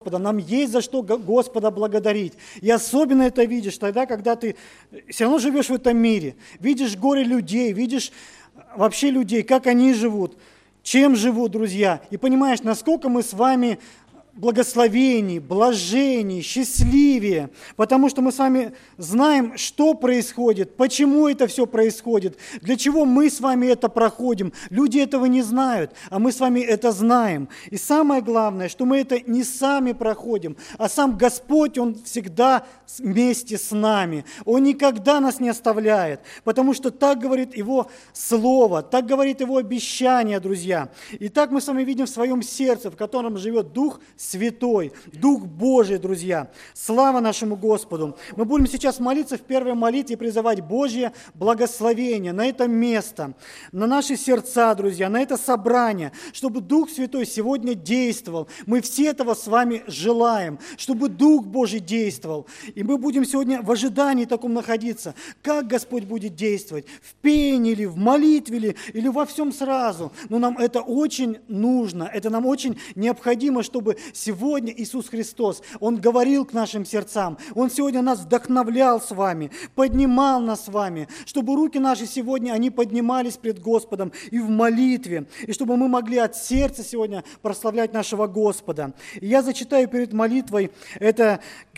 Нам есть за что Господа благодарить. И особенно это видишь тогда, когда ты все равно живешь в этом мире. Видишь горе людей, видишь вообще людей, как они живут, чем живут, друзья. И понимаешь, насколько мы с вами благословенней, блаженней, счастливее, потому что мы с вами знаем, что происходит, почему это все происходит, для чего мы с вами это проходим. Люди этого не знают, а мы с вами это знаем. И самое главное, что мы это не сами проходим, а сам Господь, Он всегда вместе с нами. Он никогда нас не оставляет, потому что так говорит Его Слово, так говорит Его обещание, друзья. И так мы с вами видим в своем сердце, в котором живет Дух Святой, Дух Божий, друзья. Слава нашему Господу. Мы будем сейчас молиться в первой молитве и призывать Божье благословение на это место, на наши сердца, друзья, на это собрание, чтобы Дух Святой сегодня действовал. Мы все этого с вами желаем, чтобы Дух Божий действовал. И мы будем сегодня в ожидании таком находиться. Как Господь будет действовать? В пении ли, в молитве ли, или во всем сразу? Но нам это очень нужно, это нам очень необходимо, чтобы сегодня Иисус Христос, Он говорил к нашим сердцам, Он сегодня нас вдохновлял с вами, поднимал нас с вами, чтобы руки наши сегодня, они поднимались пред Господом и в молитве, и чтобы мы могли от сердца сегодня прославлять нашего Господа. И я зачитаю перед молитвой, это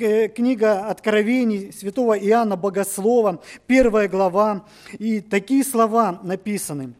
книга Откровений святого Иоанна Богослова, 1 глава, и такие слова написаны.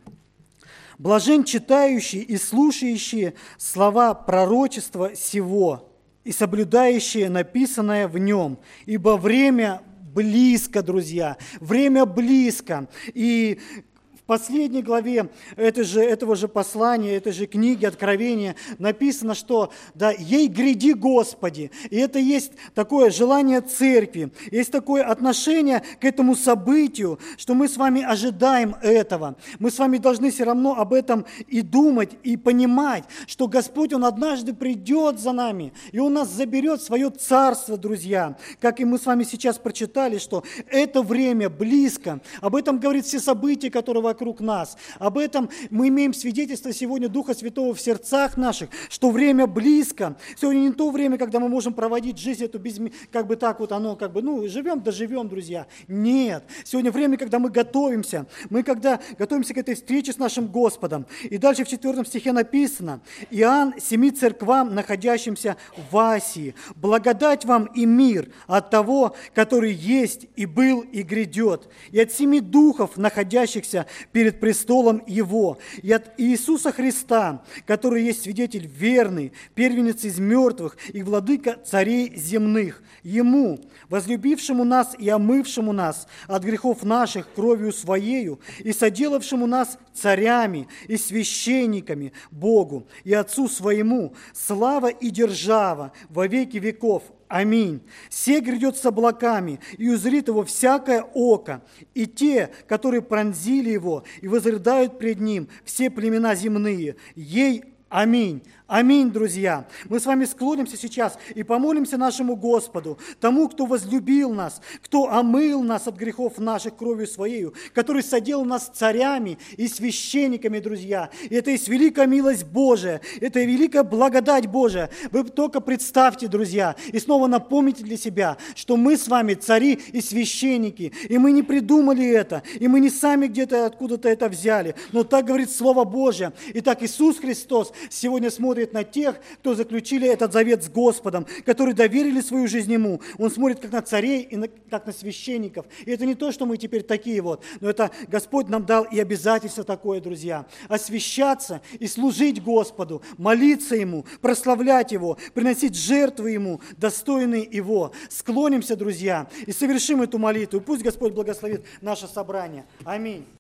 «Блажен читающий и слушающие слова пророчества сего и соблюдающие написанное в нем, ибо время близко, друзья, время близко». И в последней главе этого же послания, этой же книги Откровения написано, что да, «Ей гряди, Господи». И это есть такое желание церкви, есть такое отношение к этому событию, что мы с вами ожидаем этого. Мы с вами должны все равно об этом и думать, и понимать, что Господь, Он однажды придет за нами, и Он нас заберет в свое царство, друзья. Как и мы с вами сейчас прочитали, что это время близко. Об этом говорит все события, которые вокруг нас. Об этом мы имеем свидетельство сегодня Духа Святого в сердцах наших, что время близко. Сегодня не то время, когда мы можем проводить жизнь эту без, как бы так вот оно, как бы, живем, да живем, друзья. Нет. Сегодня время, когда мы готовимся. Мы когда готовимся к этой встрече с нашим Господом. И дальше в 4 стихе написано: «Иоанн 7 церквам, находящимся в Асии, благодать вам и мир от того, который есть и был и грядет, и от 7 духов, находящихся перед престолом Его, и от Иисуса Христа, который есть свидетель верный, первенец из мертвых и владыка царей земных, Ему, возлюбившему нас и омывшему нас от грехов наших кровью Своею, и соделавшему нас царями и священниками Богу и Отцу Своему, слава и держава во веки веков. Аминь. Се грядет с облаками, и узрит Его всякое око, и те, которые пронзили Его, и возрыдают пред Ним все племена земные. Ей аминь. Аминь, друзья. Мы с вами склонимся сейчас и помолимся нашему Господу, тому, кто возлюбил нас, кто омыл нас от грехов наших кровью Своею, который соделал нас царями и священниками, друзья. И это есть великая милость Божия, это великая благодать Божия. Вы только представьте, друзья, и снова напомните для себя, что мы с вами цари и священники, и мы не придумали это, и мы не сами где-то откуда-то это взяли, но так говорит Слово Божие. Итак, Иисус Христос сегодня смотрит на тех, кто заключили этот завет с Господом, которые доверили свою жизнь Ему. Он смотрит как на царей и как на священников. И это не то, что мы теперь такие вот, но это Господь нам дал и обязательство такое, друзья. Освящаться и служить Господу, молиться Ему, прославлять Его, приносить жертвы Ему, достойные Его. Склонимся, друзья, и совершим эту молитву. И пусть Господь благословит наше собрание. Аминь.